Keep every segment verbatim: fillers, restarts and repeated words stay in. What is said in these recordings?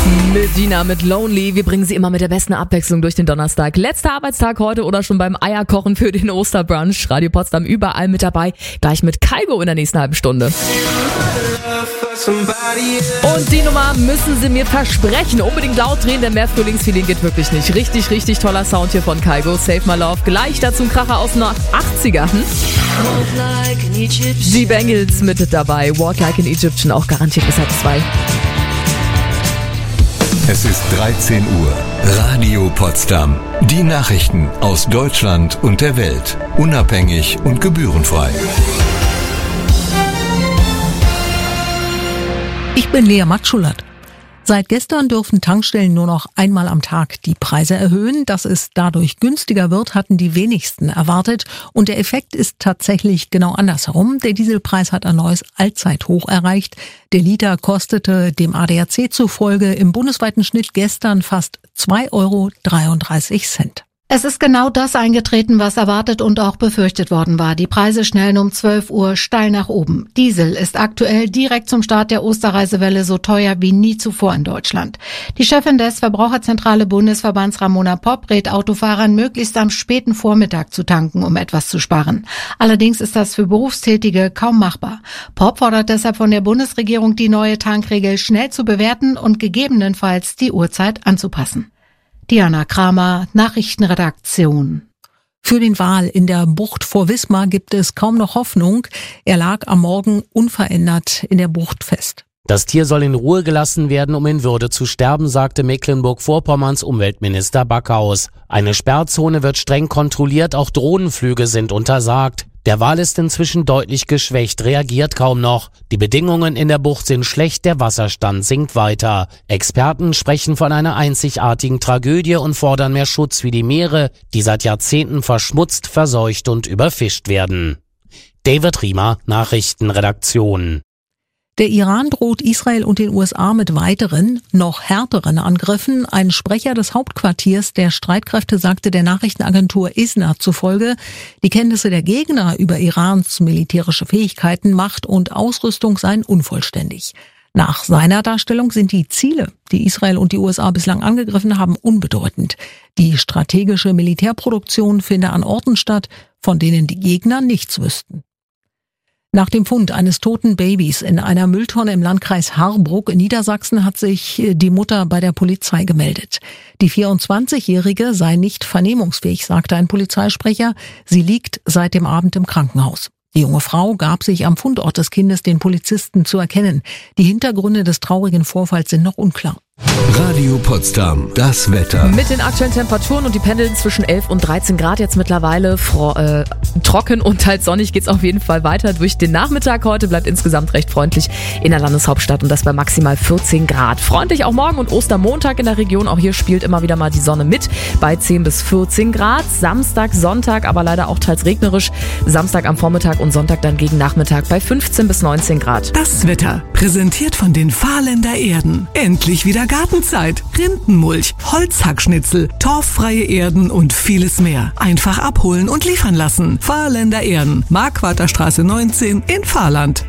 Medina mit Lonely. Wir bringen Sie immer mit der besten Abwechslung durch den Donnerstag. Letzter Arbeitstag heute oder schon beim Eierkochen für den Osterbrunch. Radio Potsdam überall mit dabei. Gleich mit Kaigo in der nächsten halben Stunde. Und die Nummer müssen Sie mir versprechen. Unbedingt laut drehen, denn mehr Frühlingsfeeling geht wirklich nicht. Richtig, richtig toller Sound hier von Kaigo. Save My Love. Gleich dazu ein Kracher aus den achtzigern. Die Bengals mit dabei. Walk Like an Egyptian, auch garantiert bis halb zwei. Es ist dreizehn Uhr. Radio Potsdam. Die Nachrichten aus Deutschland und der Welt. Unabhängig und gebührenfrei. Ich bin Lea Matschulert. Seit gestern dürfen Tankstellen nur noch einmal am Tag die Preise erhöhen. Dass es dadurch günstiger wird, hatten die wenigsten erwartet. Und der Effekt ist tatsächlich genau andersherum. Der Dieselpreis hat ein neues Allzeithoch erreicht. Der Liter kostete dem A D A C zufolge im bundesweiten Schnitt gestern fast zwei Euro dreiunddreißig. Es ist genau das eingetreten, was erwartet und auch befürchtet worden war. Die Preise schnellen um zwölf Uhr steil nach oben. Diesel ist aktuell direkt zum Start der Osterreisewelle so teuer wie nie zuvor in Deutschland. Die Chefin des Verbraucherzentrale Bundesverbands Ramona Popp rät Autofahrern, möglichst am späten Vormittag zu tanken, um etwas zu sparen. Allerdings ist das für Berufstätige kaum machbar. Popp fordert deshalb von der Bundesregierung, die neue Tankregel schnell zu bewerten und gegebenenfalls die Uhrzeit anzupassen. Diana Kramer, Nachrichtenredaktion. Für den Wal in der Bucht vor Wismar gibt es kaum noch Hoffnung. Er lag am Morgen unverändert in der Bucht fest. Das Tier soll in Ruhe gelassen werden, um in Würde zu sterben, sagte Mecklenburg-Vorpommerns Umweltminister Backhaus. Eine Sperrzone wird streng kontrolliert, auch Drohnenflüge sind untersagt. Der Wal ist inzwischen deutlich geschwächt, reagiert kaum noch. Die Bedingungen in der Bucht sind schlecht, der Wasserstand sinkt weiter. Experten sprechen von einer einzigartigen Tragödie und fordern mehr Schutz wie die Meere, die seit Jahrzehnten verschmutzt, verseucht und überfischt werden. David Riemer, Nachrichtenredaktion. Der Iran droht Israel und den U S A mit weiteren, noch härteren Angriffen. Ein Sprecher des Hauptquartiers der Streitkräfte sagte der Nachrichtenagentur I S N A zufolge, die Kenntnisse der Gegner über Irans militärische Fähigkeiten, Macht und Ausrüstung seien unvollständig. Nach seiner Darstellung sind die Ziele, die Israel und die U S A bislang angegriffen haben, unbedeutend. Die strategische Militärproduktion finde an Orten statt, von denen die Gegner nichts wüssten. Nach dem Fund eines toten Babys in einer Mülltonne im Landkreis Harburg in Niedersachsen hat sich die Mutter bei der Polizei gemeldet. Die vierundzwanzigjährige sei nicht vernehmungsfähig, sagte ein Polizeisprecher. Sie liegt seit dem Abend im Krankenhaus. Die junge Frau gab sich am Fundort des Kindes den Polizisten zu erkennen. Die Hintergründe des traurigen Vorfalls sind noch unklar. Radio Potsdam, das Wetter. Mit den aktuellen Temperaturen und die pendeln zwischen elf und dreizehn Grad jetzt mittlerweile. Fro- äh, trocken und teils sonnig geht's auf jeden Fall weiter durch den Nachmittag. Heute bleibt insgesamt recht freundlich in der Landeshauptstadt und das bei maximal vierzehn Grad. Freundlich auch morgen und Ostermontag in der Region. Auch hier spielt immer wieder mal die Sonne mit bei zehn bis vierzehn Grad. Samstag, Sonntag aber leider auch teils regnerisch. Samstag am Vormittag und Sonntag dann gegen Nachmittag bei fünfzehn bis neunzehn Grad. Das Wetter präsentiert von den Fahrländer Erden. Endlich wieder Gartenzeit, Rindenmulch, Holzhackschnitzel, torffreie Erden und vieles mehr. Einfach abholen und liefern lassen. Fahrländer Erden, Marquarterstraße neunzehn in Fahrland.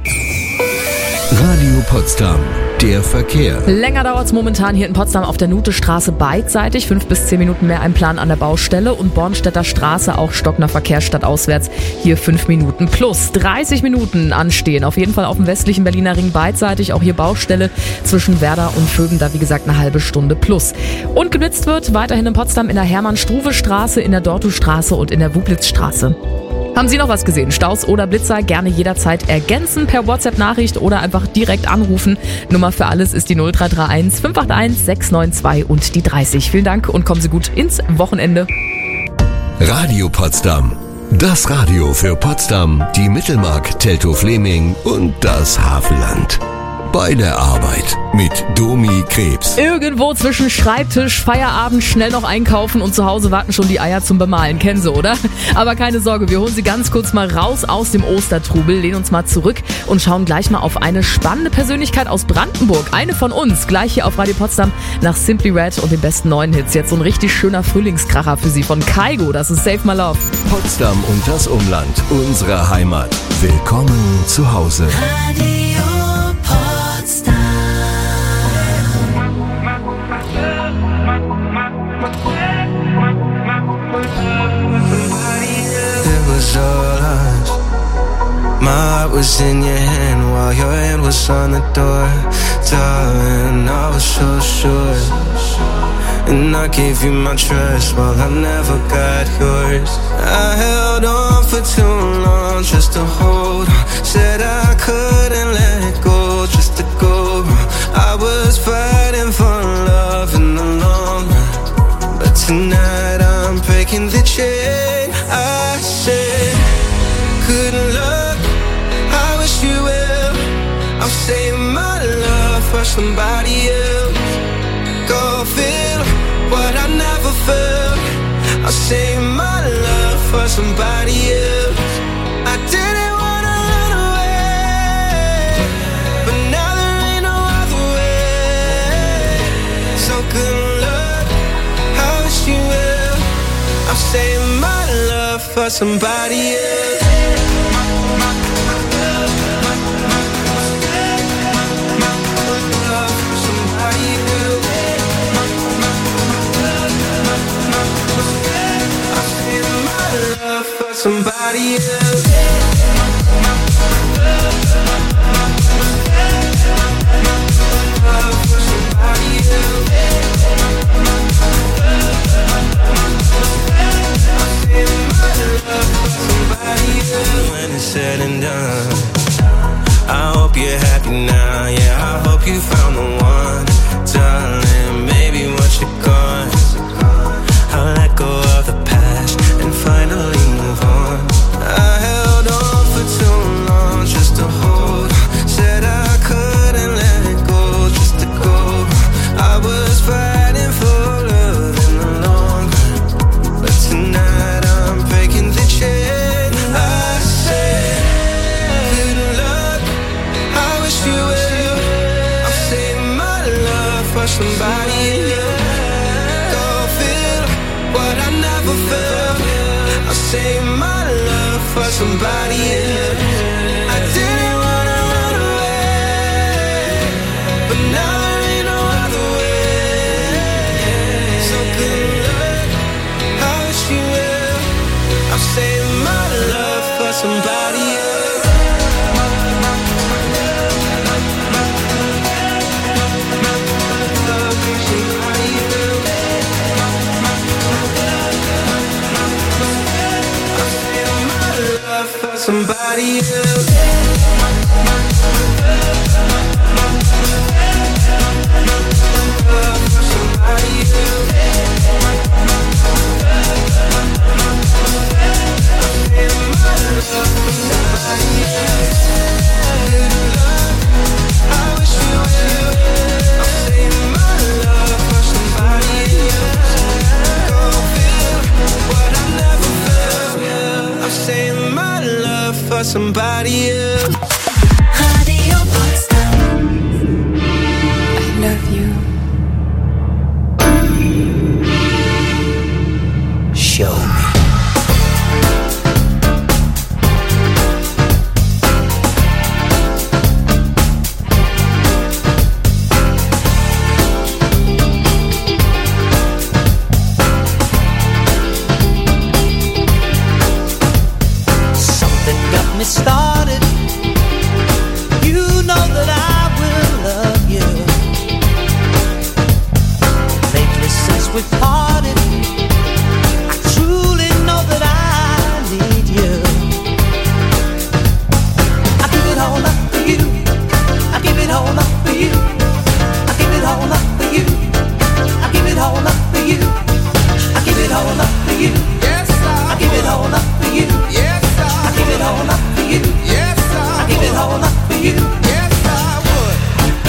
Radio Potsdam, der Verkehr. Länger dauert's momentan hier in Potsdam auf der Nutestraße beidseitig. Fünf bis zehn Minuten mehr ein Plan an der Baustelle. Und Bornstädter Straße auch stockender Verkehr stadtauswärts. Hier fünf Minuten plus dreißig Minuten anstehen. Auf jeden Fall auf dem westlichen Berliner Ring beidseitig. Auch hier Baustelle zwischen Werder und Vöben. Da wie gesagt eine halbe Stunde plus. Und geblitzt wird weiterhin in Potsdam in der Hermann-Struve-Straße, in der Dortustraße und in der Wublitzstraße. Haben Sie noch was gesehen? Staus oder Blitzer? Gerne jederzeit ergänzen per WhatsApp-Nachricht oder einfach direkt anrufen. Nummer für alles ist die null drei drei eins fünf acht eins sechs neun zwei und die dreißig. Vielen Dank und kommen Sie gut ins Wochenende. Radio Potsdam. Das Radio für Potsdam, die Mittelmark, Teltow-Fleming und das Havelland. Bei der Arbeit mit Domi Krebs. Irgendwo zwischen Schreibtisch, Feierabend, schnell noch einkaufen und zu Hause warten schon die Eier zum Bemalen. Kennen Sie, oder? Aber keine Sorge, wir holen Sie ganz kurz mal raus aus dem Ostertrubel, lehnen uns mal zurück und schauen gleich mal auf eine spannende Persönlichkeit aus Brandenburg. Eine von uns, gleich hier auf Radio Potsdam nach Simply Red und den besten neuen Hits. Jetzt so ein richtig schöner Frühlingskracher für Sie von Kaigo. Das ist Save My Love. Potsdam und das Umland, unsere Heimat. Willkommen zu Hause. Radio Potsdam. was in your hand while your hand was on the door. Darling, I was so sure, and I gave you my trust while I never got yours. I held on for too long just to hold on. Said I couldn't let go just to go wrong. I was fighting for love in the long run, but tonight I'm breaking the chain. I said, good luck, I wish you well. I'm saving my love for somebody else. Go feel what I never felt. I'll save my love for somebody else. I didn't wanna run away, but now there ain't no other way. So good luck, I wish you well. I'll save my love for somebody else. Somebody else. Love for somebody else. I feel my love for somebody else. When it's said and done, I hope you're happy now. Yeah, I hope you found the one, darling. Maybe once you're gone, I'll let go of the past and finally move on. I held on for too long just to hold on. Said I couldn't let it go just to go wrong. I was fighting for love in the long run, but tonight I'm breaking the chain. I said, good luck, I wish you well. I'm saving my love for somebody else. Go feel what I never felt. I'll save my love for somebody else. I didn't wanna run away, but now there ain't no other way. So good luck, I wish you well. I'll save my love for somebody else. Love for somebody else. Love for somebody else. Love for somebody else. I wish you well. I'm saving my love for somebody else. Go feel what I never felt. I'm saving my love for somebody else. Radio Potsdam. I love you. Show me. Me started. You know that I will love you. Lately since we parted, I truly know that I need you. I give it all up for you. I give it all up for you. I give it all up for you. I give it all up for you. I give it all up for you. Yes, I give it all up for you. Yes, I give it all up. Yes, I, I give it all up for you. Yes, I would.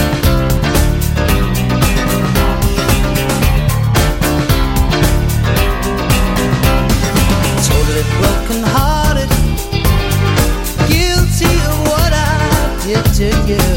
Totally broken hearted, guilty of what I did to you.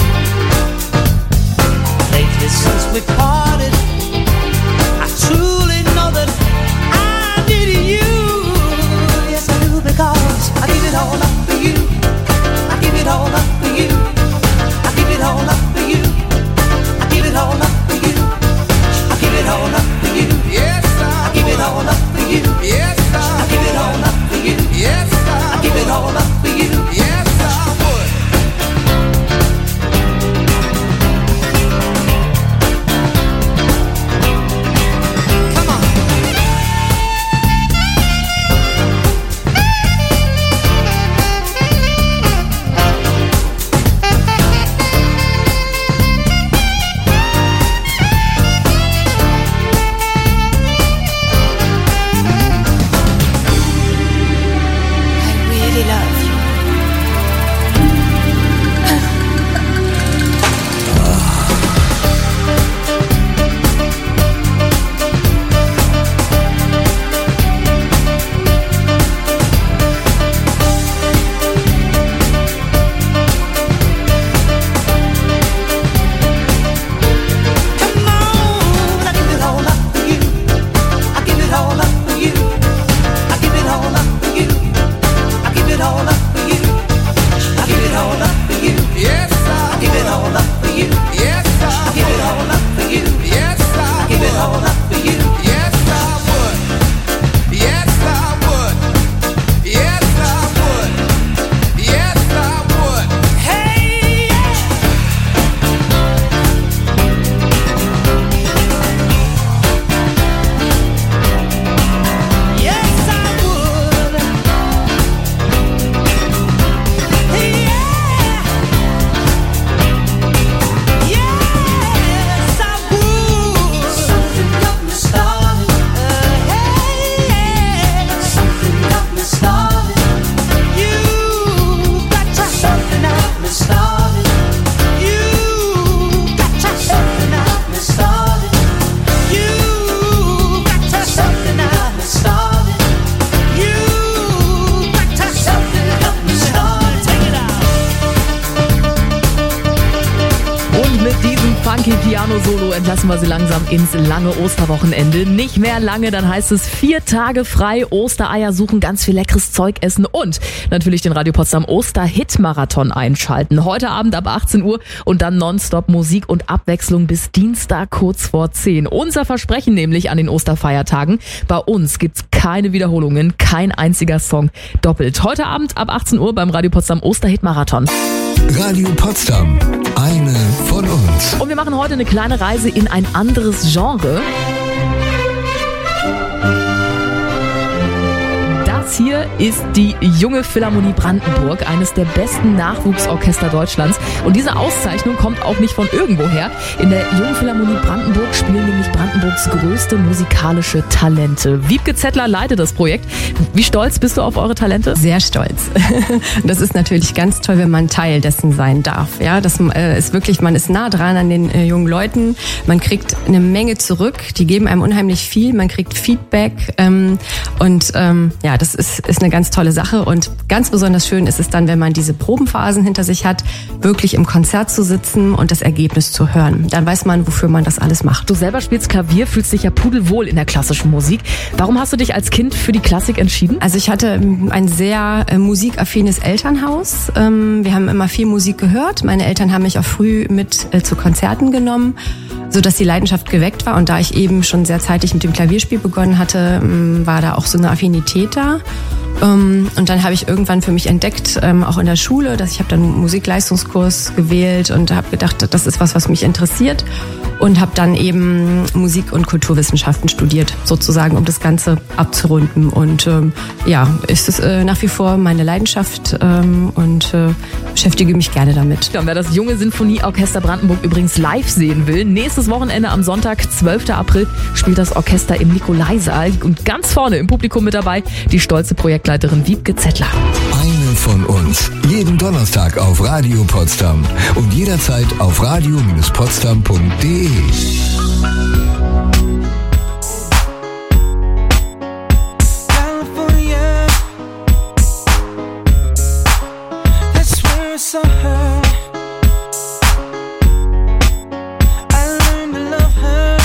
Lately since we parted, I truly know that I needed you. Yes, I do, because I give it all up. I give it all up for you. I give it all up for you. I give it all up for you. I give it all up for you. Yes, I give it all up for you. Yes, I give it all up for you. Yes, I give it all up for you. Yes, I would. begrüßen wir Sie langsam ins lange Osterwochenende. Nicht mehr lange, dann heißt es vier Tage frei, Ostereier suchen, ganz viel leckeres Zeug essen und natürlich den Radio Potsdam Oster-Hit-Marathon einschalten. Heute Abend ab achtzehn Uhr und dann nonstop Musik und Abwechslung bis Dienstag kurz vor zehn. Unser Versprechen nämlich an den Osterfeiertagen. Bei uns gibt's keine Wiederholungen, kein einziger Song doppelt. Heute Abend ab achtzehn Uhr beim Radio Potsdam Oster-Hit-Marathon. Radio Potsdam, eine von uns. Und wir machen heute eine kleine Reise in ein anderes Genre. Das hier ist die Junge Philharmonie Brandenburg, eines der besten Nachwuchsorchester Deutschlands. Und diese Auszeichnung kommt auch nicht von irgendwoher. In der Jungen Philharmonie Brandenburg spielen nämlich Brandenburgs größte musikalische Talente. Wiebke Zettler leitet das Projekt. Wie stolz bist du auf eure Talente? Sehr stolz. Das ist natürlich ganz toll, wenn man Teil dessen sein darf. Ja, das ist wirklich, man ist nah dran an den äh, jungen Leuten. Man kriegt eine Menge zurück. Die geben einem unheimlich viel. Man kriegt Feedback. Ähm, und ähm, ja, das ist, ist eine ganz tolle Sache. Und ganz besonders schön ist es dann, wenn man diese Probenphasen hinter sich hat, wirklich im Konzert zu sitzen und das Ergebnis zu hören. Dann weiß man, wofür man das alles macht. Du selber spielst Klavier, fühlst dich ja pudelwohl in der klassischen Musik. Warum hast du dich als Kind für die Klassik entschieden? Also ich hatte ein sehr äh, musikaffines Elternhaus. Ähm, wir haben immer viel Musik gehört. Meine Eltern haben mich auch früh mit äh, zu Konzerten genommen, so dass die Leidenschaft geweckt war. Und da ich eben schon sehr zeitig mit dem Klavierspiel begonnen hatte, ähm, war da auch so eine Affinität da. Um, und dann habe ich irgendwann für mich entdeckt, ähm, auch in der Schule, dass ich habe dann einen Musikleistungskurs gewählt und habe gedacht, das ist was, was mich interessiert. Und habe dann eben Musik- und Kulturwissenschaften studiert, sozusagen, um das Ganze abzurunden. Und ähm, ja, ist es äh, nach wie vor meine Leidenschaft ähm, und äh, beschäftige mich gerne damit. Ja, und wer das Junge Sinfonieorchester Brandenburg übrigens live sehen will, nächstes Wochenende am Sonntag, zwölften April, spielt das Orchester im Nikolaisaal. Und ganz vorne im Publikum mit dabei die stolze Projektleiterin Wiebke Zettler. Eine von uns. Jeden Donnerstag auf Radio Potsdam und jederzeit auf radio Bindestrich potsdam Punkt de. California, that's where I saw her. I learned to love her.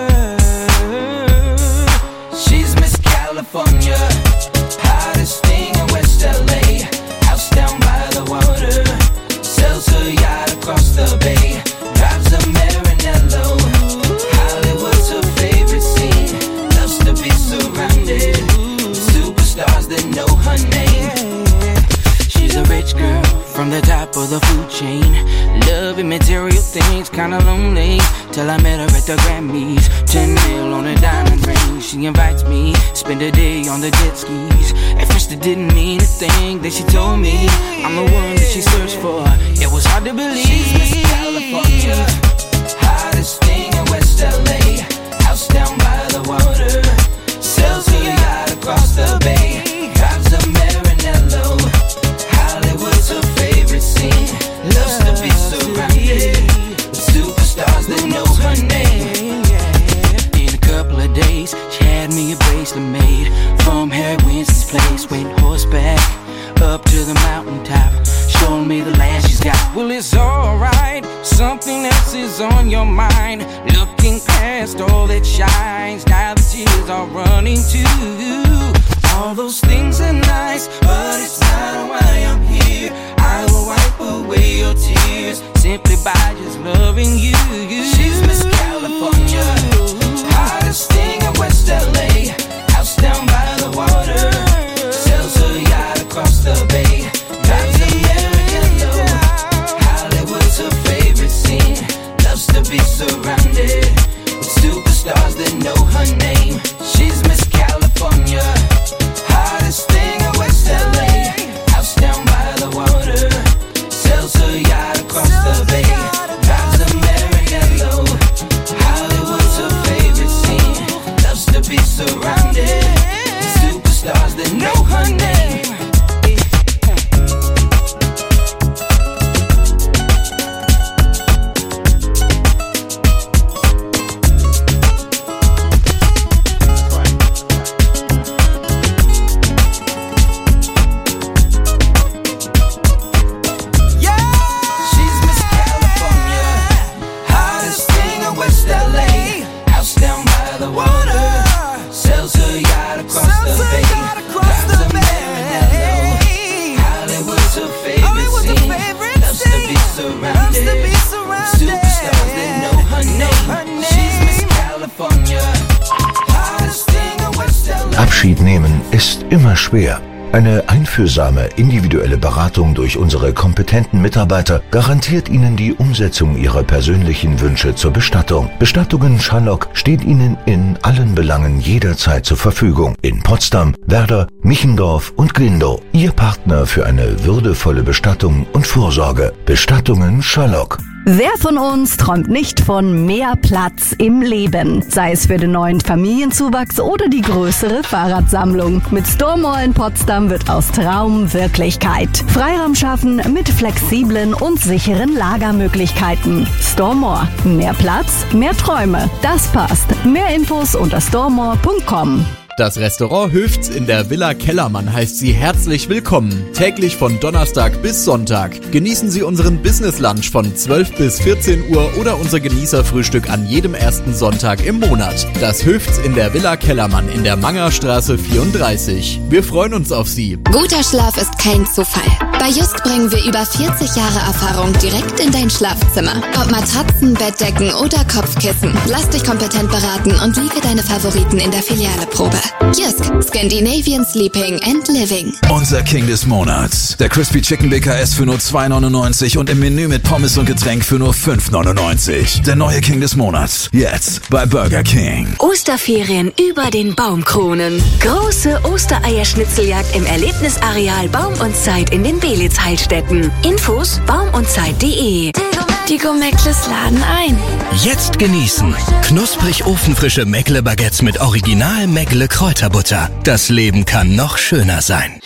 She's Miss California, hottest thing in West L A. House down by the water, sells her yacht across the bay. Drives a Maranello, Hollywood's her favorite scene. Loves to be surrounded with superstars that know her name. She's a rich girl from the top of the food chain. Loving material things, kinda lonely. Till I met her at the Grammys. Ten mil on a diamond ring. She invites me, spend a day on the jet skis. At first it didn't mean a thing. Then she told me I'm the one that she searched for. It was hard to believe. She's Miss California, hottest thing in West L A. House down by the water, sells her yacht across the bay. Drives a Maranello, Hollywood's her favorite scene. Loves to be surrounded with superstars that know her name. In a couple of days, she had me a bracelet made from Harry Winston's place. Went horseback up to the mountaintop, showing me the land she's got. Well, it's alright, something else is on your mind. Looking past all that shines, now the tears are running too. All those things are nice, but it's not why I'm here. I will wipe away your tears simply by just loving you. She's Miss California, hottest thing in West L A. House down by the water, sells her yacht across the bay. Drives a Maranello, Hollywood's her favorite scene. Loves to be surrounded with superstars that know her name. She's Miss California, hottest thing in West L A. House down by the water, sells her yacht across the bay. Drives a Maranello. Abschied nehmen ist immer schwer. Eine einfühlsame, individuelle Beratung durch unsere kompetenten Mitarbeiter garantiert Ihnen die Umsetzung Ihrer persönlichen Wünsche zur Bestattung. Bestattungen Schallock steht Ihnen in allen Belangen jederzeit zur Verfügung. In Potsdam, Werder, Michendorf und Glindow. Ihr Partner für eine würdevolle Bestattung und Vorsorge. Bestattungen Schallock. Wer von uns träumt nicht von mehr Platz im Leben? Sei es für den neuen Familienzuwachs oder die größere Fahrradsammlung. Mit Storemore in Potsdam wird aus Traum Wirklichkeit. Freiraum schaffen mit flexiblen und sicheren Lagermöglichkeiten. Storemore. Mehr Platz, mehr Träume. Das passt. Mehr Infos unter storemore punkt com. Das Restaurant Höfts in der Villa Kellermann heißt Sie herzlich willkommen. Täglich von Donnerstag bis Sonntag. Genießen Sie unseren Business Lunch von zwölf bis vierzehn Uhr oder unser Genießerfrühstück an jedem ersten Sonntag im Monat. Das Höfts in der Villa Kellermann in der Mangerstraße vierunddreißig. Wir freuen uns auf Sie. Guter Schlaf ist kein Zufall. Bei Just bringen wir über vierzig Jahre Erfahrung direkt in dein Schlafzimmer. Ob Matratzen, Bettdecken oder Kopfkissen. Lass dich kompetent beraten und liege deine Favoriten in der Filiale Probe. Just, Scandinavian Sleeping and Living. Unser King des Monats. Der Crispy Chicken B K S für nur zwei neunundneunzig und im Menü mit Pommes und Getränk für nur fünf neunundneunzig. Der neue King des Monats. Jetzt bei Burger King. Osterferien über den Baumkronen. Große Ostereierschnitzeljagd im Erlebnisareal Baum und Zeit in den Belitz-Heilstätten. Infos baum und zeit punkt de. Die Gomeckles laden ein. Jetzt genießen. Knusprig ofenfrische Meckle-Baguettes mit Original Meckle-Kräuterbutter. Das Leben kann noch schöner sein.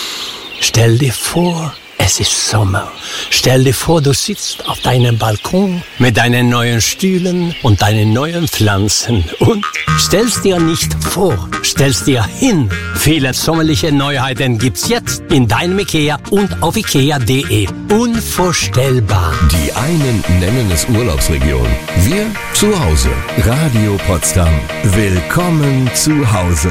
Stell dir vor, es ist Sommer. Stell dir vor, du sitzt auf deinem Balkon mit deinen neuen Stühlen und deinen neuen Pflanzen und stellst dir nicht vor, stellst dir hin. Viele sommerliche Neuheiten gibt's jetzt in deinem Ikea und auf ikea punkt de. Unvorstellbar. Die einen nennen es Urlaubsregion. Wir zu Hause. Radio Potsdam. Willkommen zu Hause.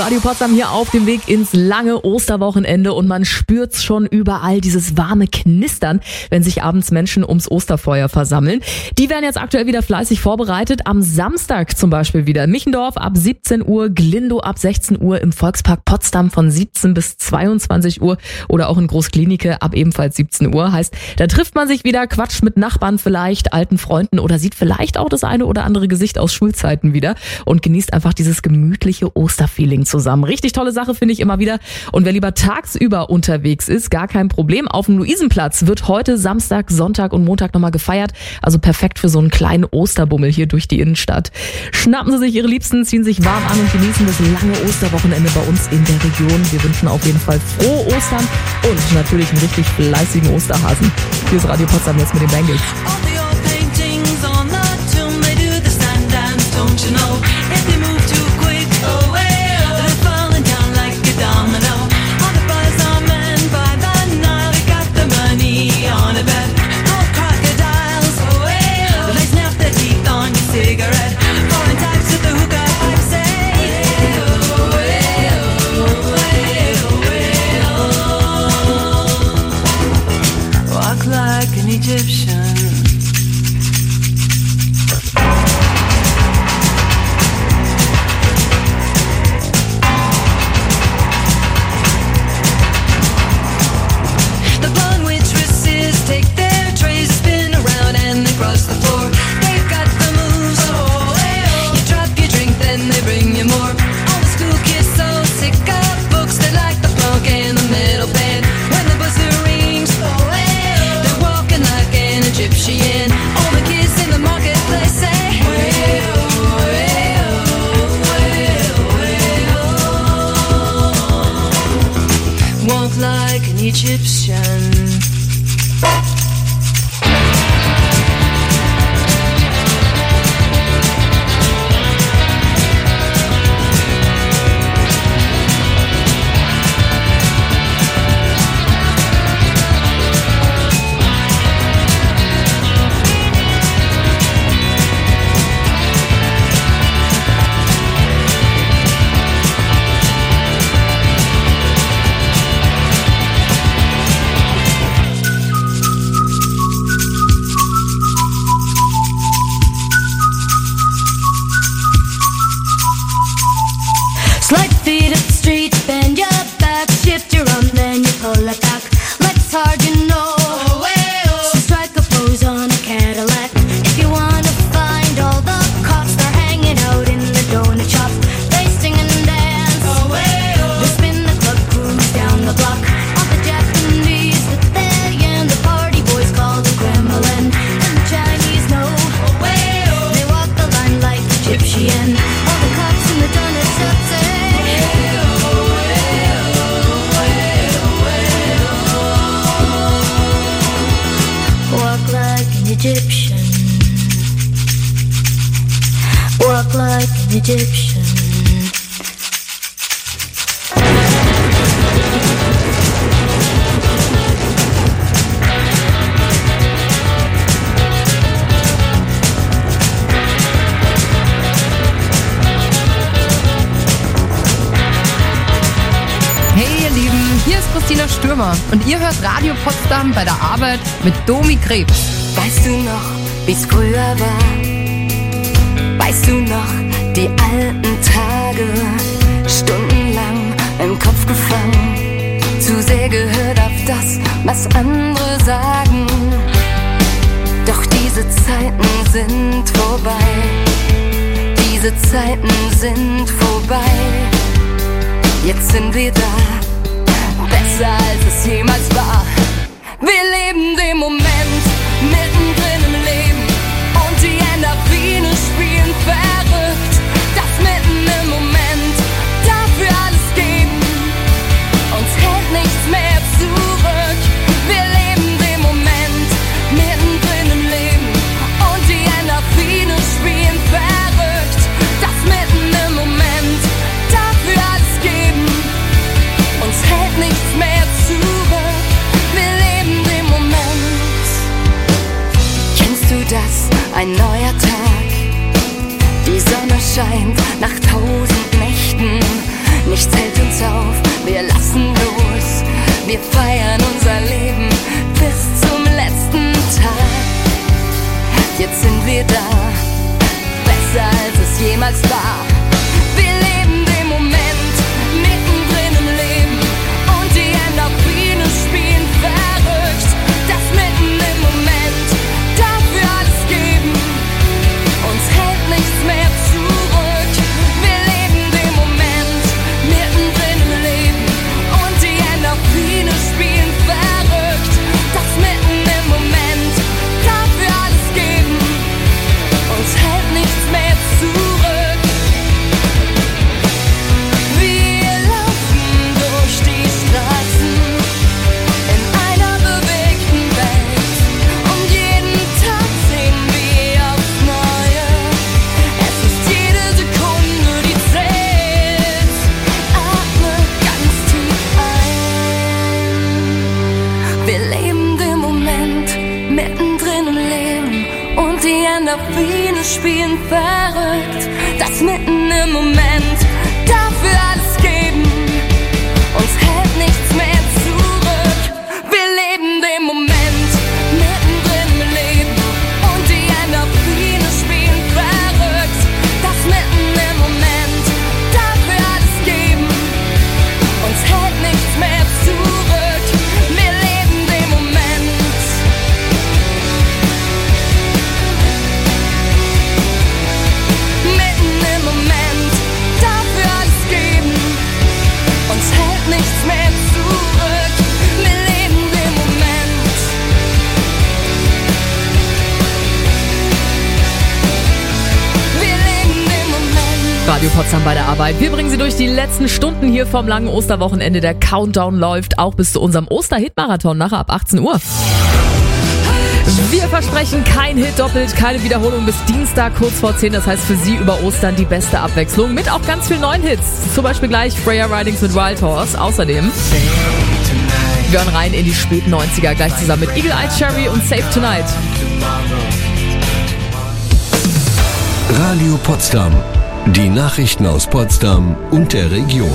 Radio Potsdam hier auf dem Weg ins lange Osterwochenende und man spürt's schon überall, dieses warme Knistern, wenn sich abends Menschen ums Osterfeuer versammeln. Die werden jetzt aktuell wieder fleißig vorbereitet. Am Samstag zum Beispiel wieder Michendorf ab siebzehn Uhr, Glindow ab sechzehn Uhr, im Volkspark Potsdam von siebzehn bis zweiundzwanzig Uhr oder auch in Großklinike ab ebenfalls siebzehn Uhr. Heißt, da trifft man sich wieder, quatscht mit Nachbarn vielleicht, alten Freunden oder sieht vielleicht auch das eine oder andere Gesicht aus Schulzeiten wieder und genießt einfach dieses gemütliche Osterfeeling zusammen. Richtig tolle Sache, finde ich immer wieder. Und wer lieber tagsüber unterwegs ist, gar kein Problem. Auf dem Luisenplatz wird heute Samstag, Sonntag und Montag nochmal gefeiert. Also perfekt für so einen kleinen Osterbummel hier durch die Innenstadt. Schnappen Sie sich Ihre Liebsten, ziehen sich warm an und genießen das lange Osterwochenende bei uns in der Region. Wir wünschen auf jeden Fall frohe Ostern und natürlich einen richtig fleißigen Osterhasen. Hier ist Radio Potsdam jetzt mit den Bengals. Und ihr hört Radio Potsdam bei der Arbeit mit Domi Krebs. Weißt du noch, wie's früher war? Weißt du noch, die alten Tage? Stundenlang im Kopf gefangen, zu sehr gehört auf das, was andere sagen. Doch diese Zeiten sind vorbei. Diese Zeiten sind vorbei. Jetzt sind wir da. Besser als es jemals war. Wir leben den Moment, mittendrin im Leben. Und die Endorphine spielen verrückt. Das mitten im Moment, dafür alles geben. Uns hält nichts mehr zurück. Wir leben den Moment, mittendrin im Leben. Und die Endorphine spielen verrückt. Das mitten im Moment, dafür alles geben. Uns hält nichts mehr zurück, wir leben den Moment. Kennst du das? Ein neuer Tag. Die Sonne scheint nach tausend Nächten. Nicht feiern unser Leben bis zum letzten Tag. Jetzt sind wir da, besser als es jemals war. Wir leben den Moment, mittendrin im Leben, und die Endorphine spielen verrückt. Das mitten im Moment, dafür alles geben, uns hält nichts mehr zurück. Wir leben den Moment, mittendrin im Leben, und die Endorphine spielen verrückt. Das mitten im Moment, dafür alles geben, uns hält nichts mehr zurück. Wir laufen durch die Straßen in einer bewegten Welt, und jeden Tag sehen wir aufs Neue. Es ist jede Sekunde, die zählt. Atme ganz tief ein. Wir leben den Moment, mittendrin im Leben, und die Endorphine spielen verrückt. Das mitten im Moment, dafür alles geben, uns hält nichts mehr zurück. Wir leben den Moment, mittendrin im Leben, und die Endorphine spielen verrückt. Das mitten im Moment, dafür alles geben, uns hält nichts mehr zurück. Wir leben den Moment. Mitten im Moment, dafür alles geben, uns hält nichts mehr zurück. Wir leben den Moment. Wir leben den Moment. Radio Potsdam bei der Arbeit. Wir bringen Sie durch die letzten Stunden hier vom langen Osterwochenende. Der Countdown läuft auch bis zu unserem Oster-Hit-Marathon nachher ab achtzehn Uhr. Wir versprechen kein Hit doppelt, keine Wiederholung bis Dienstag kurz vor zehn. Das heißt für Sie über Ostern die beste Abwechslung mit auch ganz vielen neuen Hits. Zum Beispiel gleich Freya Ridings mit Wild Horse. Außerdem wir hören rein in die späten neunziger, gleich zusammen mit Eagle Eye Cherry und Save Tonight. Radio Potsdam. Die Nachrichten aus Potsdam und der Region.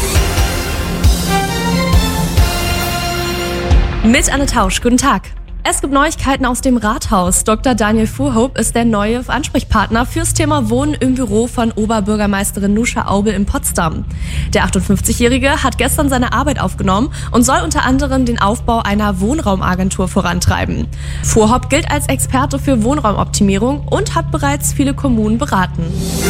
Mit Anne Tausch, guten Tag. Es gibt Neuigkeiten aus dem Rathaus. Doktor Daniel Fuhrhope ist der neue Ansprechpartner fürs Thema Wohnen im Büro von Oberbürgermeisterin Nuscha Aubel in Potsdam. Der achtundfünfzigjährige hat gestern seine Arbeit aufgenommen und soll unter anderem den Aufbau einer Wohnraumagentur vorantreiben. Fuhrhope gilt als Experte für Wohnraumoptimierung und hat bereits viele Kommunen beraten.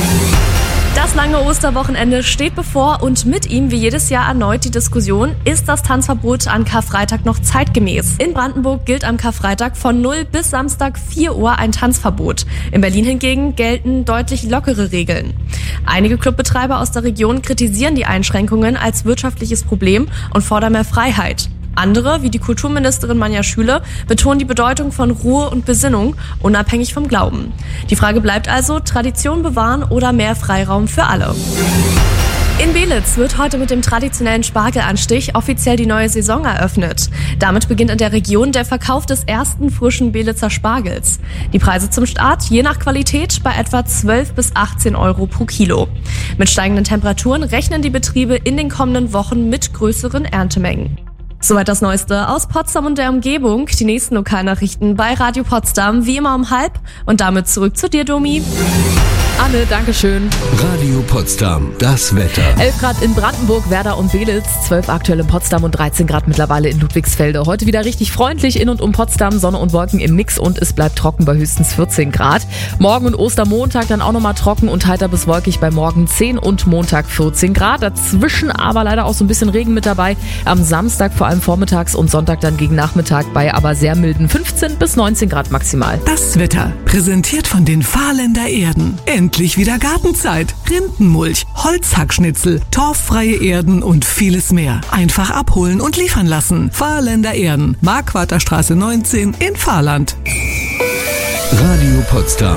Das lange Osterwochenende steht bevor und mit ihm wie jedes Jahr erneut die Diskussion, ist das Tanzverbot an Karfreitag noch zeitgemäß? In Brandenburg gilt am Karfreitag von null bis Samstag vier Uhr ein Tanzverbot. In Berlin hingegen gelten deutlich lockere Regeln. Einige Clubbetreiber aus der Region kritisieren die Einschränkungen als wirtschaftliches Problem und fordern mehr Freiheit. Andere, wie die Kulturministerin Manja Schüle, betonen die Bedeutung von Ruhe und Besinnung, unabhängig vom Glauben. Die Frage bleibt also, Tradition bewahren oder mehr Freiraum für alle. In Belitz wird heute mit dem traditionellen Spargelanstich offiziell die neue Saison eröffnet. Damit beginnt in der Region der Verkauf des ersten frischen Belitzer Spargels. Die Preise zum Start je nach Qualität bei etwa zwölf bis achtzehn Euro pro Kilo. Mit steigenden Temperaturen rechnen die Betriebe in den kommenden Wochen mit größeren Erntemengen. Soweit das Neueste aus Potsdam und der Umgebung. Die nächsten Lokalnachrichten bei Radio Potsdam, wie immer um halb. Und damit zurück zu dir, Domi. Anne, Dankeschön. Radio Potsdam, das Wetter. elf Grad in Brandenburg, Werder und Belitz, zwölf aktuell in Potsdam und dreizehn Grad mittlerweile in Ludwigsfelde. Heute wieder richtig freundlich in und um Potsdam, Sonne und Wolken im Mix und es bleibt trocken bei höchstens vierzehn Grad. Morgen und Ostermontag dann auch nochmal trocken und heiter bis wolkig bei morgen zehn und Montag vierzehn Grad. Dazwischen aber leider auch so ein bisschen Regen mit dabei. Am Samstag vor allem vormittags und Sonntag dann gegen Nachmittag bei aber sehr milden fünfzehn bis neunzehn Grad maximal. Das Wetter, präsentiert von den Fahrländer Erden. Endlich wieder Gartenzeit. Rindenmulch, Holzhackschnitzel, torffreie Erden und vieles mehr. Einfach abholen und liefern lassen. Fahrländer Erden, Marquarter Straße neunzehn in Fahrland. Radio Potsdam.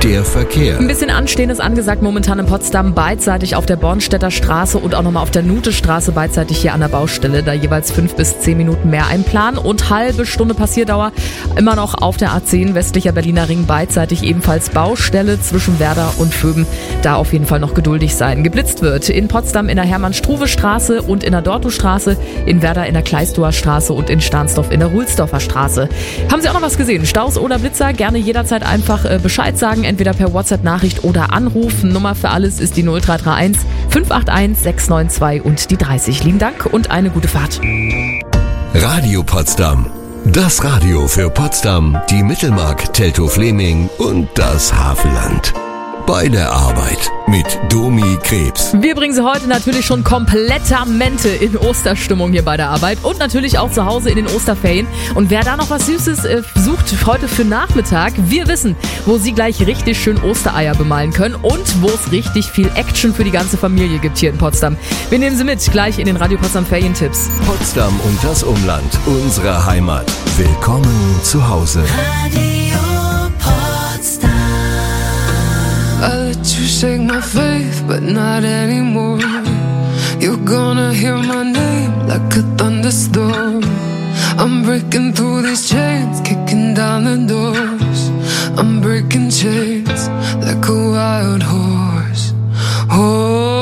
der Verkehr. Ein bisschen Anstehen ist angesagt momentan in Potsdam, beidseitig auf der Bornstedter Straße und auch nochmal auf der Nutestraße, beidseitig hier an der Baustelle. Da jeweils fünf bis zehn Minuten mehr einplanen und halbe Stunde Passierdauer. Immer noch auf der A zehn, westlicher Berliner Ring, beidseitig ebenfalls Baustelle zwischen Werder und Vöben. Da auf jeden Fall noch geduldig sein. Geblitzt wird in Potsdam in der Hermann-Struve-Straße und in der Dortmundstraße, in Werder in der Kleisdower Straße und in Stahnsdorf in der Ruhlsdorfer Straße. Haben Sie auch noch was gesehen? Staus oder Blitzer? Gerne jederzeit einfach äh, Bescheid sagen, entweder per WhatsApp-Nachricht oder Anruf. Nummer für alles ist die null drei drei eins fünf acht eins sechs neun zwei und die dreißig. Lieben Dank und eine gute Fahrt. Radio Potsdam. Das Radio für Potsdam, die Mittelmark, Teltow-Fleming und das Havelland. Bei der Arbeit mit Domi Krebs. Wir bringen Sie heute natürlich schon komplettamente in Osterstimmung hier bei der Arbeit und natürlich auch zu Hause in den Osterferien. Und wer da noch was Süßes äh, sucht heute für Nachmittag, wir wissen, wo Sie gleich richtig schön Ostereier bemalen können und wo es richtig viel Action für die ganze Familie gibt hier in Potsdam. Wir nehmen Sie mit gleich in den Radio Potsdam Ferientipps. Potsdam und das Umland, unsere Heimat. Willkommen zu Hause. Radio Potsdam. I let you shake my faith, but not anymore. You're gonna hear my name like a thunderstorm. I'm breaking through these chains, kicking down the doors. I'm breaking chains like a wild horse. Oh.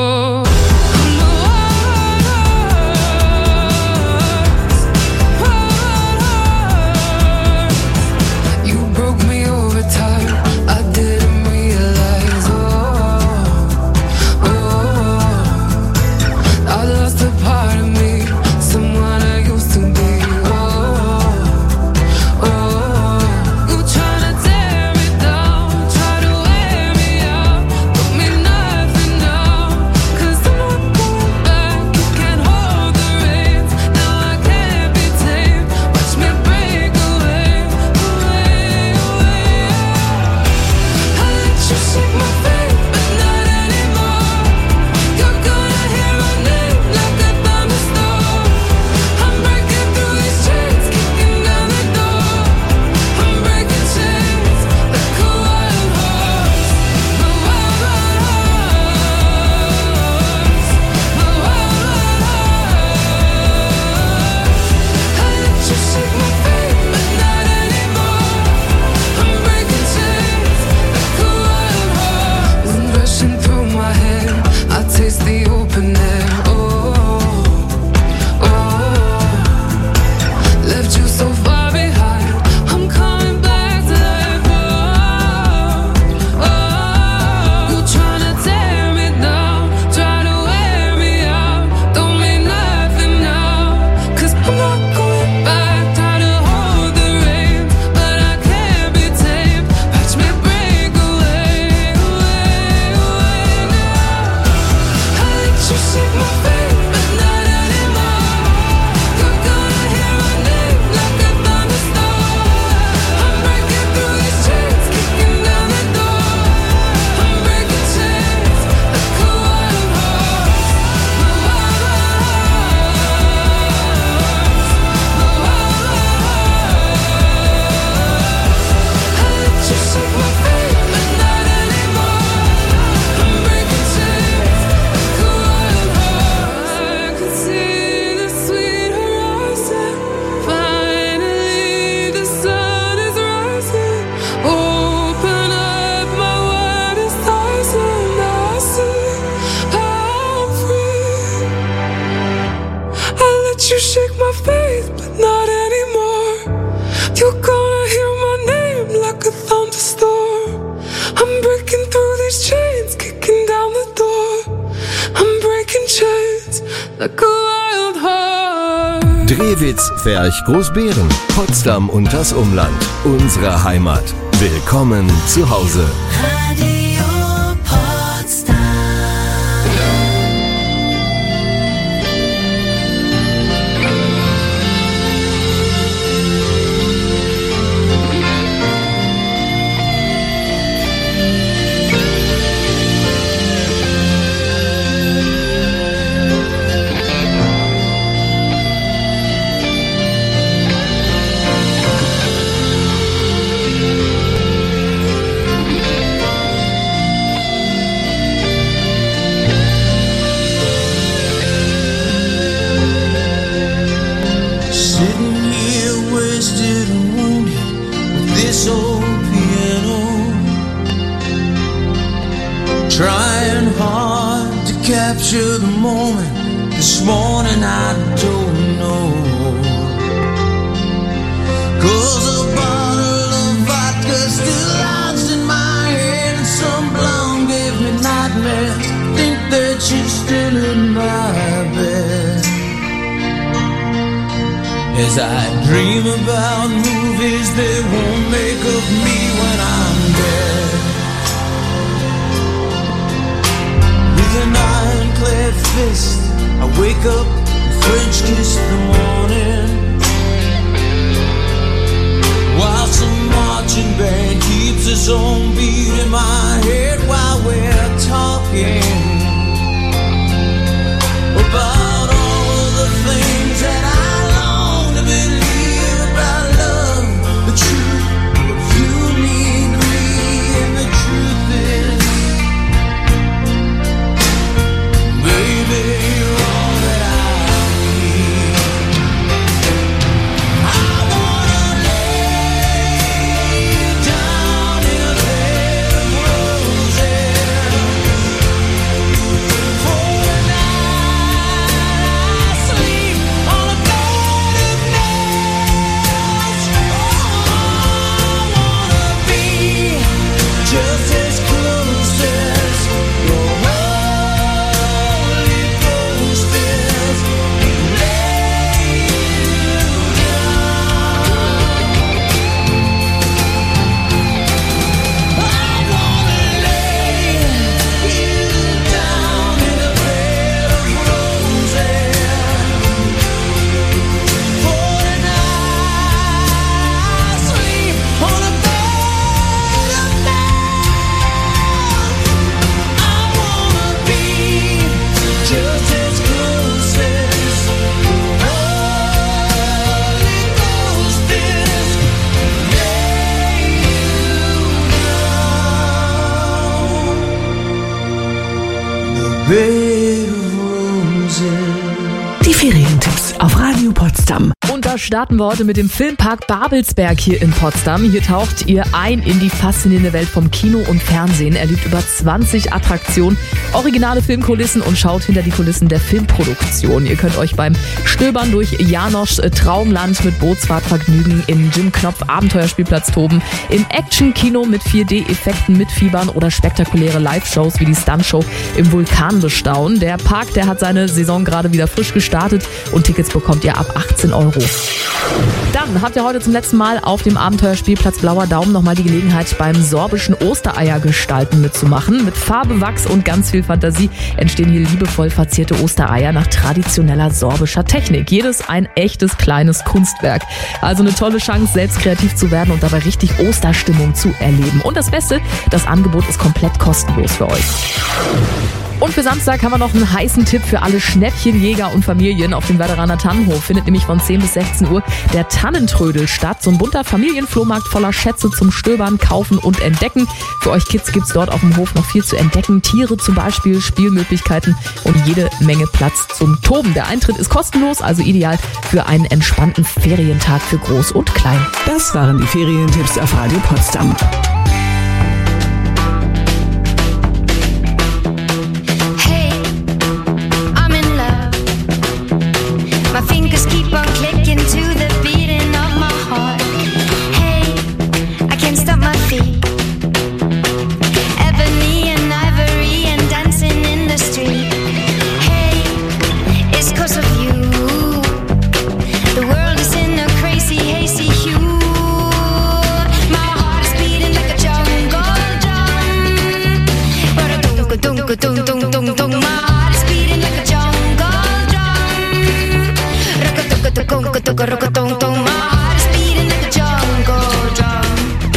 Drehwitz, Ferch, Großbeeren, Potsdam und das Umland, unsere Heimat. Willkommen zu Hause. Radio Potsdam. trying hard to capture the moment. This morning I don't know. Cause a bottle of vodka still lodged in my head, and some blonde gave me nightmares. Think that she's still in my bed. As I dream about movies they won't make of me when I'm dead. With an ironclad fist I wake up and French kiss the morning, while some marching band keeps its own beat in my head while we're talking about all of the things that I long to believe about love, the truth of you mean to me, and the truth is, baby, you're all that I need. I wanna lay down in a bed of roses for the night. I sleep on a bed of nails. Oh, I wanna be just as close as your Holy Ghost is. Lay you down. I wanna lay you down in a bed of roses for the night. Sleep on a bed of nails. I wanna be just as close as Holy Ghost is. Lay you down. The bed of roses. Die Ferientipps auf Radio Potsdam. Und da starten wir heute mit dem Filmpark Babelsberg hier in Potsdam. Hier taucht ihr ein in die faszinierende Welt vom Kino und Fernsehen, erlebt über zwanzig Attraktionen, originale Filmkulissen und schaut hinter die Kulissen der Filmproduktion. Ihr könnt euch beim Stöbern durch Janoschs Traumland mit Bootsfahrt vergnügen, in Jim Knopf Abenteuerspielplatz toben, im Action-Kino mit vier D-Effekten mitfiebern oder spektakuläre Live-Shows wie die Stuntshow im Vulkan bestaunen. Der Park, der hat seine Saison gerade wieder frisch gestartet und Tickets bekommt ihr ab achtzehn Euro. Dann habt ihr heute zum letzten Mal auf dem Abenteuerspielplatz Blauer Daumen nochmal die Gelegenheit, beim sorbischen Ostereiergestalten mitzumachen. Mit Farbe, Wachs und ganz viel Fantasie entstehen hier liebevoll verzierte Ostereier nach traditioneller sorbischer Technik. Jedes ein echtes kleines Kunstwerk. Also eine tolle Chance, selbst kreativ zu werden und dabei richtig Osterstimmung zu erleben. Und das Beste, das Angebot ist komplett kostenlos für euch. Und für Samstag haben wir noch einen heißen Tipp für alle Schnäppchenjäger und Familien. Auf dem Werderaner Tannenhof findet nämlich von zehn bis sechzehn Uhr der Tannentrödel statt. So ein bunter Familienflohmarkt voller Schätze zum Stöbern, Kaufen und Entdecken. Für euch Kids gibt's dort auf dem Hof noch viel zu entdecken. Tiere zum Beispiel, Spielmöglichkeiten und jede Menge Platz zum Toben. Der Eintritt ist kostenlos, also ideal für einen entspannten Ferientag für Groß und Klein. Das waren die Ferientipps auf Radio Potsdam. My fingers keep on clicking to the beating of my heart. Hey, I can't stop my feet. Ebony and ivory and dancing in the street. Hey, it's 'cause of you. The world is in a crazy, hazy hue. My heart is beating like a jungle drum. But a dunk, dunk, dunk, dunk, dunk, dunk. My heart is beating like a jungle drum. Rock-a-tunk-a-tunk-a-tunk-a-tunk. My heart is beating like a jungle drum.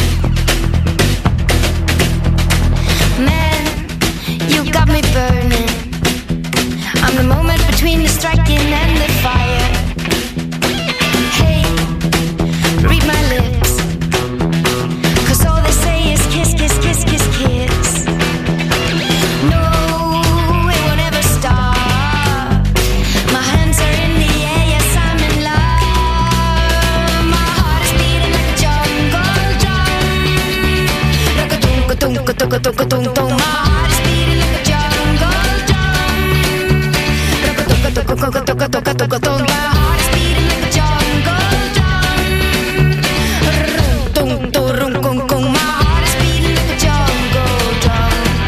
Man, you got me burning. I'm the moment between the striking and the fire. Hey, read my lips, 'cause all they say is kiss, kiss, kiss, kiss, kiss. No, it won't ever stop. My hands are in the air, yes, I'm in love. My heart is beating like a jungle drum. Rock-a-tunk-a-tunk-a-tunk-a-tunk-a-tunk. My heart is beating like toca, toca, toca, toca. My heart is beating like a jungle drum. Rum, tum, tum, rum, kung, kung. My heart is beating like a jungle drum.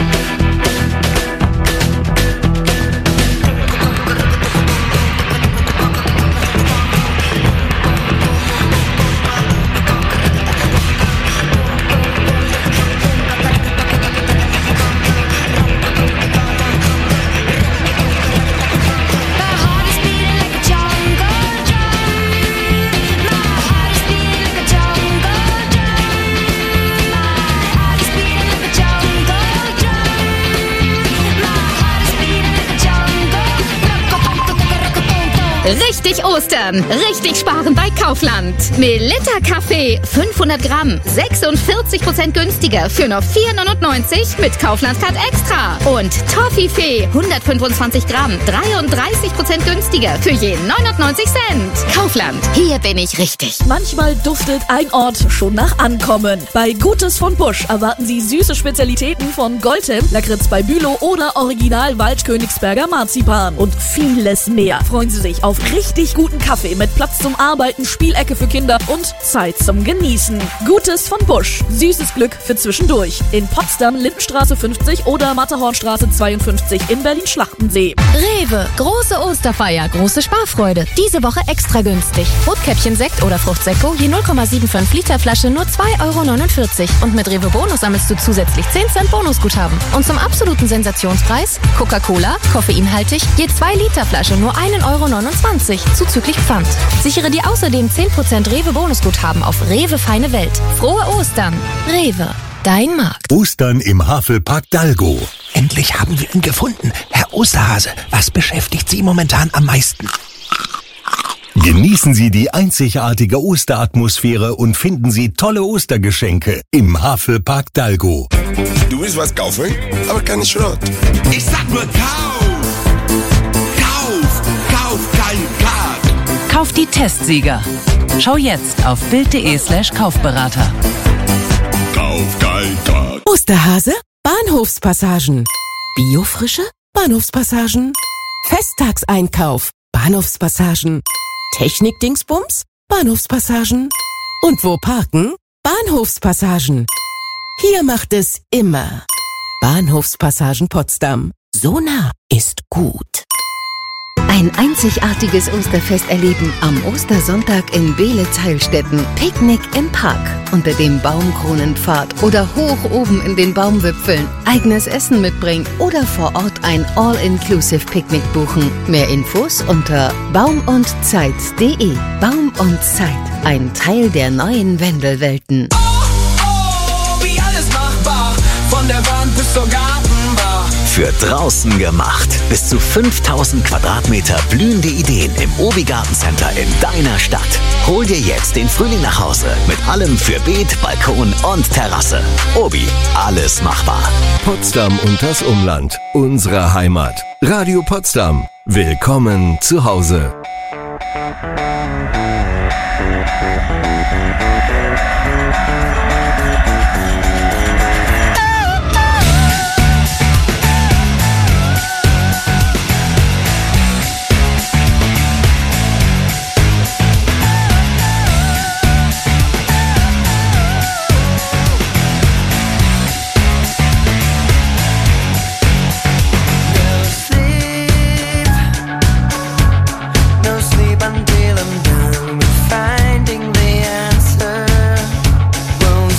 Richtig Ostern, richtig sparen bei Kaufland. Melitta Kaffee, fünfhundert Gramm, sechsundvierzig Prozent günstiger für nur vier neunundneunzig mit Kaufland Card Extra. Und Toffifee, hundertfünfundzwanzig Gramm, dreiunddreißig Prozent günstiger für je neunundneunzig Cent. Kaufland, hier bin ich richtig. Manchmal duftet ein Ort schon nach Ankommen. Bei Gutes von Busch erwarten Sie süße Spezialitäten von Goldem, Lakritz bei Bülow oder Original Waldkönigsberger Marzipan und vieles mehr. Freuen Sie sich auf richtig guten Kaffee mit Platz zum Arbeiten, Spielecke für Kinder und Zeit zum Genießen. Gutes von Busch. Süßes Glück für zwischendurch. In Potsdam, Lindenstraße fünfzig oder Matterhornstraße zweiundfünfzig in Berlin-Schlachtensee. Rewe, große Osterfeier, große Sparfreude. Diese Woche extra günstig. Rotkäppchen Sekt oder Fruchtsekko je null Komma fünfundsiebzig Liter Flasche nur zwei Euro neunundvierzig. Und mit Rewe Bonus sammelst du zusätzlich zehn Cent Bonusguthaben. Und zum absoluten Sensationspreis Coca-Cola, koffeinhaltig, je zwei Liter Flasche nur ein Euro neunundzwanzig. Zuzüglich Pfand. Sichere dir außerdem zehn Prozent Rewe Bonusguthaben auf Rewe Feine Welt. Frohe Ostern. Rewe. Dein Markt. Ostern im Havelpark Dalgo. Endlich haben wir ihn gefunden. Herr Osterhase, was beschäftigt Sie momentan am meisten? Genießen Sie die einzigartige Osteratmosphäre und finden Sie tolle Ostergeschenke im Havelpark Dalgo. Du willst was kaufen, aber kein Schrott. Ich sag nur kauf! Kauf! Kauf kein Kart! Kauf die Testsieger. Schau jetzt auf bild.de slash Kaufberater. Kauf kein Kart! Osterhase, Bahnhofspassagen. Biofrische, Bahnhofspassagen. Festtagseinkauf, Bahnhofspassagen. Technikdingsbums, Bahnhofspassagen. Und wo parken? Bahnhofspassagen. Hier macht es immer. Bahnhofspassagen Potsdam. So nah ist gut. Ein einzigartiges Osterfest erleben am Ostersonntag in Beelitz-Heilstätten. Picknick im Park, unter dem Baumkronenpfad oder hoch oben in den Baumwipfeln. Eigenes Essen mitbringen oder vor Ort ein All-Inclusive-Picknick buchen. Mehr Infos unter baumundzeit punkt de. Baum und Zeit, ein Teil der neuen Wendelwelten. Oh, oh, wie alles machbar, von der Wand bis zur Gartenbar. Für draußen gemacht. Bis zu fünftausend Quadratmeter blühende Ideen im Obi Gartencenter in deiner Stadt. Hol dir jetzt den Frühling nach Hause mit allem für Beet, Balkon und Terrasse. Obi, alles machbar. Potsdam und das Umland. Unsere Heimat. Radio Potsdam. Willkommen zu Hause. Until I'm done with finding the answer. Won't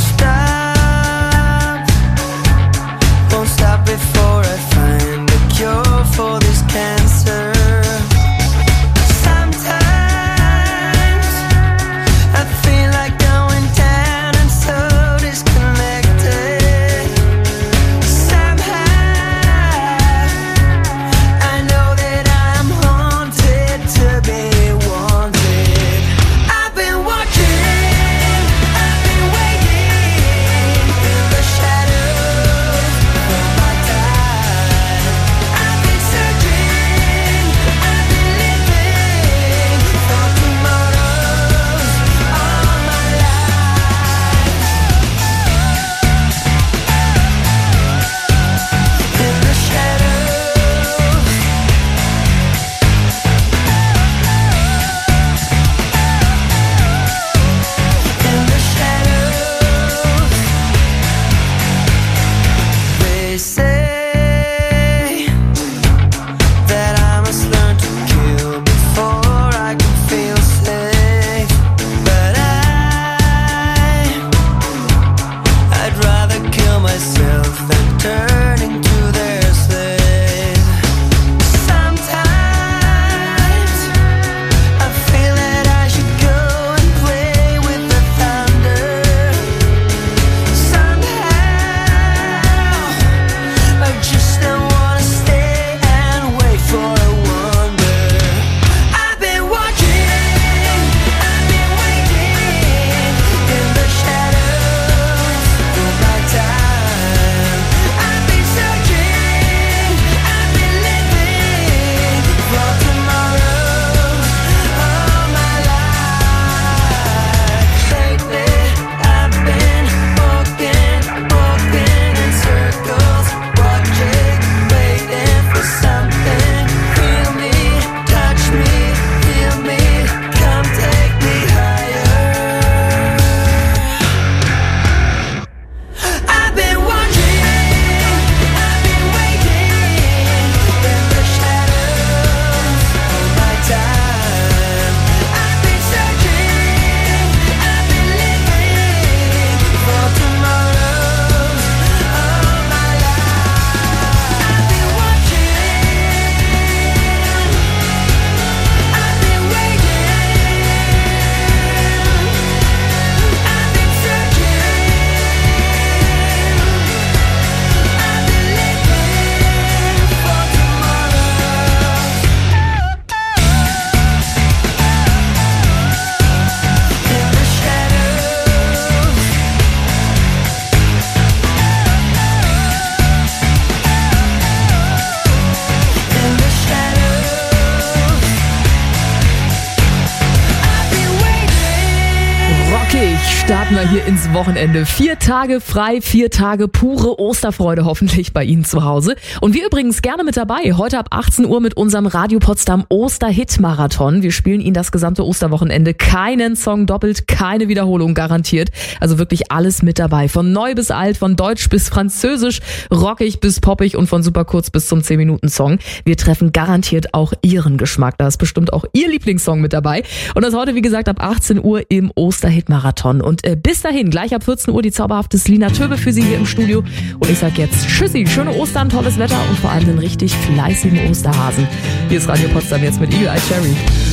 starten wir hier ins Wochenende. Vier Tage frei, vier Tage pure Osterfreude hoffentlich bei Ihnen zu Hause. Und wir übrigens gerne mit dabei. Heute ab achtzehn Uhr mit unserem Radio Potsdam Osterhit-Marathon. Wir spielen Ihnen das gesamte Osterwochenende. Keinen Song doppelt, keine Wiederholung garantiert. Also wirklich alles mit dabei. Von neu bis alt, von deutsch bis französisch, rockig bis poppig und von super kurz bis zum zehn Minuten Song. Wir treffen garantiert auch Ihren Geschmack. Da ist bestimmt auch Ihr Lieblingssong mit dabei. Und das heute, wie gesagt, ab achtzehn Uhr im Osterhit-Marathon. Und äh, bis dahin, gleich ab vierzehn Uhr die zauberhafte Selina Töbe für Sie hier im Studio. Und ich sag jetzt Tschüssi, schöne Ostern, tolles Wetter und vor allem einen richtig fleißigen Osterhasen. Hier ist Radio Potsdam jetzt mit Eagle Eye Cherry.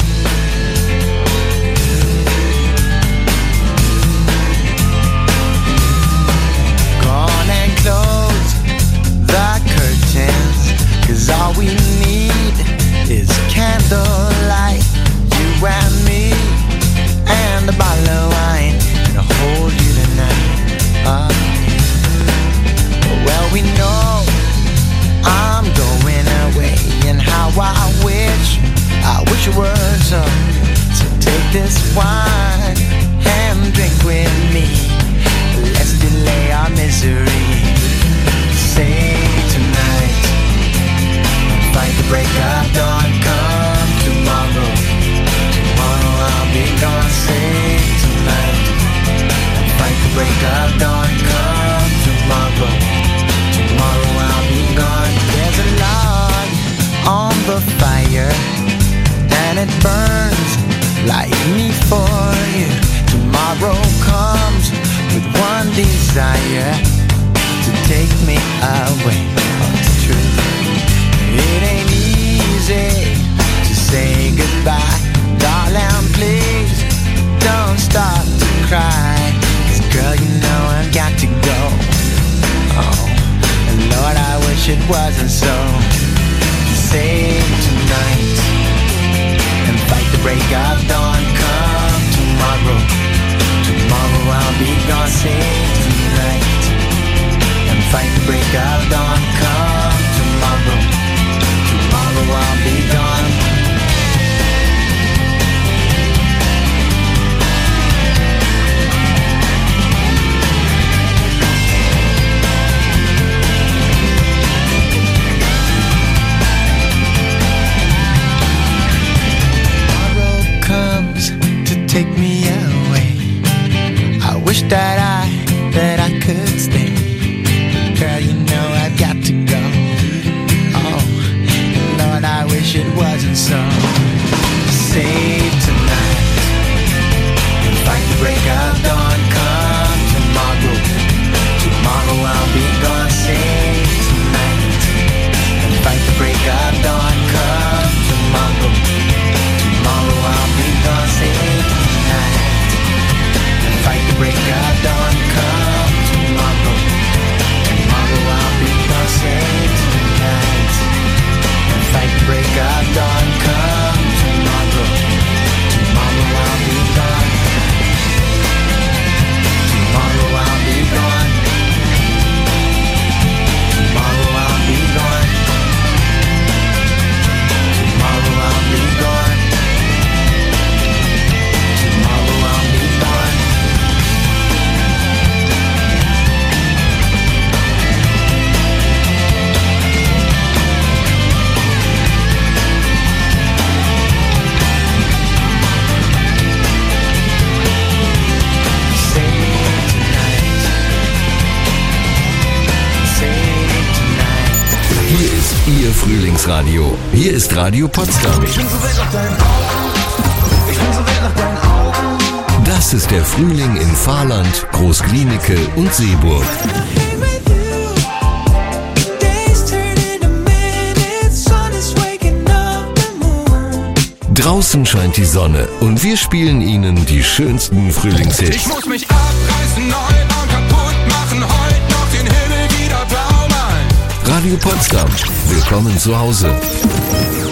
Gone and close the curtains, 'cause all we need is candlelight. You and me and a bottle of wine, and I'll hold you tonight. Oh, well, we know I'm going away, and how I wish, I wish it were so. So take this wine and drink with me. Let's delay our misery. Say tonight, fight the break of dawn. Come tomorrow, tomorrow I'll be gone. Say tonight, fight the break of dawn. Come tomorrow, tomorrow I'll be gone. There's a log on the fire, and it burns like me for you. Tomorrow comes with one desire, to take me away. Oh, it's true. It ain't easy to say goodbye. Darling, please don't stop to cry, 'cause girl, you know I've got to go. Oh, and Lord, I wish it wasn't so. Save tonight and fight the break of dawn. Come tomorrow, tomorrow I'll be gone. Save tonight and fight the break of dawn. Come tomorrow, tomorrow I'll be gone. Take me away. I wish that I, that I could stay. Girl, you know I've got to go. Oh, Lord, I wish it wasn't so. Save tonight and fight the break of dawn. Come tomorrow, tomorrow I'll be gone. Save tonight and fight the break of dawn. Come tomorrow, tomorrow I'll be gone. Save fight the break of dawn. Come tomorrow, tomorrow I'll be gone. Save tonight and fight the break of dawn. Come tomorrow, tomorrow I'll be gone. Tomorrow I'll be gone. Tomorrow I'll be gone. Tomorrow I'll be gone. Tomorrow I'll be gone. Hier ist Ihr Frühlingsradio. Hier ist Radio Potsdam. Ich bin so wild nach deinen Augen. Ich bin so wild nach deinen Augen. Das ist der Frühling in Fahrland, Großglienicke und Seeburg. Draußen scheint die Sonne und wir spielen Ihnen die schönsten Frühlingshits. Ich muss mich abreißen, neu bauen, kaputt machen, heute noch den Himmel wieder blau malen. Radio Potsdam, willkommen zu Hause.